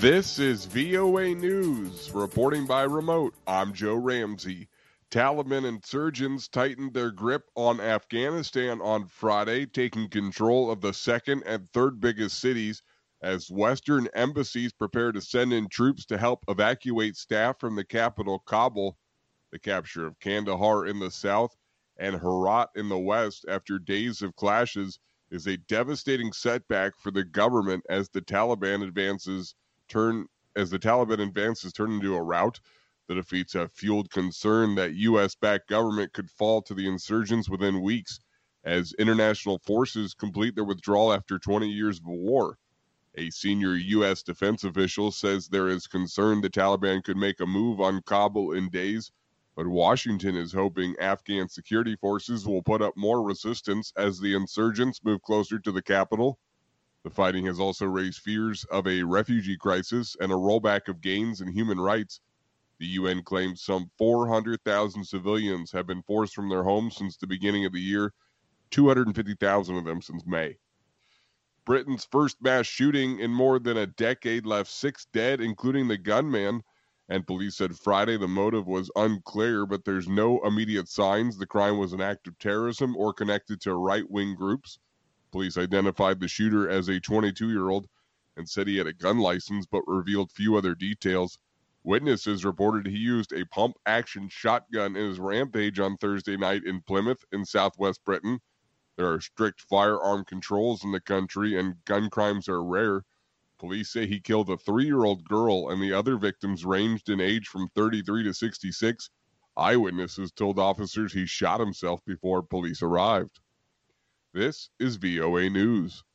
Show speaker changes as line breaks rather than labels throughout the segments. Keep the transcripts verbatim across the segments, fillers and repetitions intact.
This is V O A News, reporting by remote. I'm Joe Ramsey. Taliban insurgents tightened their grip on Afghanistan on Friday, taking control of the second and third biggest cities as Western embassies prepare to send in troops to help evacuate staff from the capital, Kabul. The capture of Kandahar in the south and Herat in the west after days of clashes is a devastating setback for the government as the Taliban advances turn as the Taliban advances turn into a rout. The defeats have fueled concern that U S-backed government could fall to the insurgents within weeks as international forces complete their withdrawal after twenty years of war. A senior U S defense official says there is concern the Taliban could make a move on Kabul in days, but Washington is hoping Afghan security forces will put up more resistance as the insurgents move closer to the capital. The fighting has also raised fears of a refugee crisis and a rollback of gains in human rights. The U N claims some four hundred thousand civilians have been forced from their homes since the beginning of the year, two hundred fifty thousand of them since May. Britain's first mass shooting in more than a decade left six dead, including the gunman, and police said Friday the motive was unclear, but there's no immediate signs the crime was an act of terrorism or connected to right-wing groups. Police identified the shooter as a twenty-two-year-old and said he had a gun license, but revealed few other details. Witnesses reported he used a pump-action shotgun in his rampage on Thursday night in Plymouth in southwest Britain. There are strict firearm controls in the country, and gun crimes are rare. Police say he killed a three-year-old girl, and the other victims ranged in age from thirty-three to sixty-six. Eyewitnesses told officers he shot himself before police arrived. This is V O A News.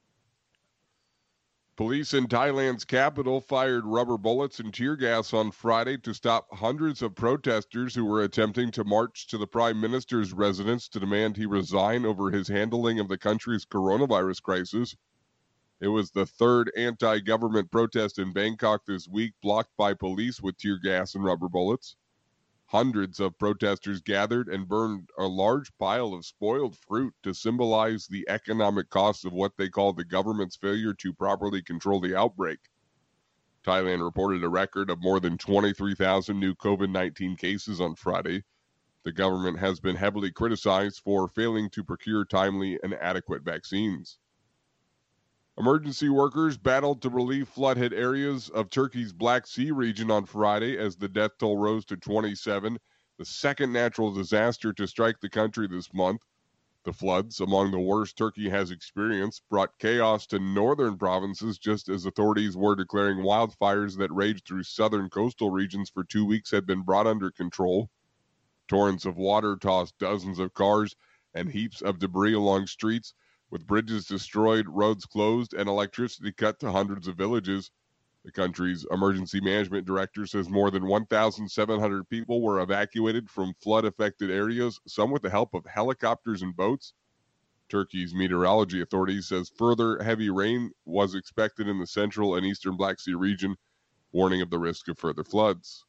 Police in Thailand's capital fired rubber bullets and tear gas on Friday to stop hundreds of protesters who were attempting to march to the prime minister's residence to demand he resign over his handling of the country's coronavirus crisis. It was the third anti-government protest in Bangkok this week, blocked by police with tear gas and rubber bullets. Hundreds of protesters gathered and burned a large pile of spoiled fruit to symbolize the economic costs of what they call the government's failure to properly control the outbreak. Thailand reported a record of more than twenty-three thousand new covid nineteen cases on Friday. The government has been heavily criticized for failing to procure timely and adequate vaccines. Emergency workers battled to relieve flood-hit areas of Turkey's Black Sea region on Friday as the death toll rose to twenty-seven, the second natural disaster to strike the country this month. The floods, among the worst Turkey has experienced, brought chaos to northern provinces just as authorities were declaring wildfires that raged through southern coastal regions for two weeks had been brought under control. Torrents of water tossed dozens of cars and heaps of debris along streets, with bridges destroyed, roads closed, and electricity cut to hundreds of villages. The country's emergency management director says more than one thousand seven hundred people were evacuated from flood-affected areas, some with the help of helicopters and boats. Turkey's meteorology authority says further heavy rain was expected in the central and eastern Black Sea region, warning of the risk of further floods.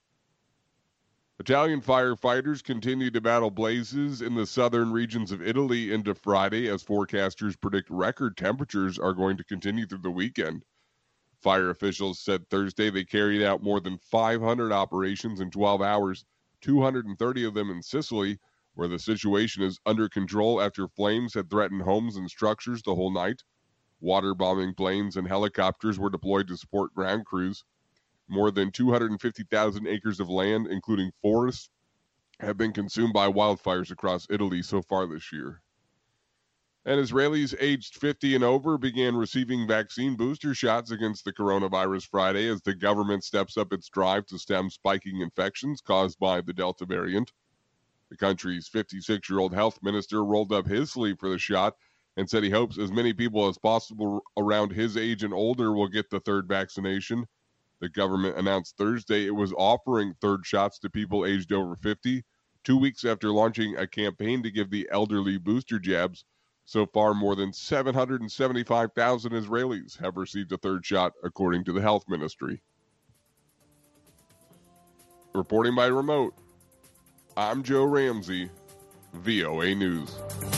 Italian firefighters continue to battle blazes in the southern regions of Italy into Friday as forecasters predict record temperatures are going to continue through the weekend. Fire officials said Thursday they carried out more than five hundred operations in twelve hours, two hundred thirty of them in Sicily, where the situation is under control after flames had threatened homes and structures the whole night. Water-bombing planes and helicopters were deployed to support ground crews. More than two hundred fifty thousand acres of land, including forests, have been consumed by wildfires across Italy so far this year. And Israelis aged fifty and over began receiving vaccine booster shots against the coronavirus Friday as the government steps up its drive to stem spiking infections caused by the Delta variant. The country's fifty-six-year-old health minister rolled up his sleeve for the shot and said he hopes as many people as possible around his age and older will get the third vaccination. The government announced Thursday it was offering third shots to people aged over fifty, two weeks after launching a campaign to give the elderly booster jabs. So far, more than seven hundred seventy-five thousand Israelis have received a third shot, according to the health ministry. Reporting by remote, I'm Joe Ramsey, V O A News.